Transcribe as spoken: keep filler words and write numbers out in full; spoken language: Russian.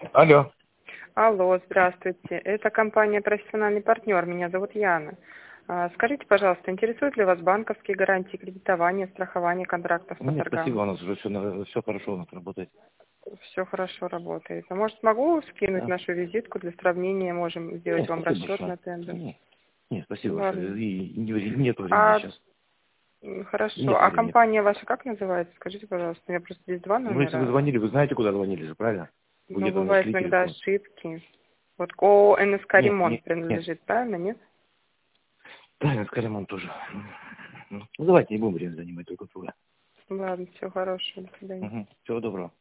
Алло. Алло, здравствуйте. Это компания «Профессиональный партнер». Меня зовут Яна. А, Скажите, пожалуйста, интересуют ли вас банковские гарантии кредитования, страхование контрактов по Нет, спасибо, торгам? у нас уже все, все хорошо у нас работает. Все хорошо работает. А может, могу скинуть Да. нашу визитку для сравнения? Можем сделать Нет, вам спасибо расчет большое. на тендер. Нет, нет, спасибо Ладно. большое. И не вре- нет времени А, сейчас. м, хорошо. Нет А времени. компания ваша как называется? Скажите, пожалуйста. У меня просто здесь два Ну, если вы номера. звонили, вы знаете, куда звонили же, правильно? Вы Но где-то бывают нашли иногда телефон. ошибки. Вот ООО «НСК Нет, Ремонт» нет, нет. принадлежит, правильно, нет? Правильно, скажем, он тоже. Ну, давайте не будем время занимать друг друга. Ладно, всего хорошего. До свидания. Угу. Всего доброго.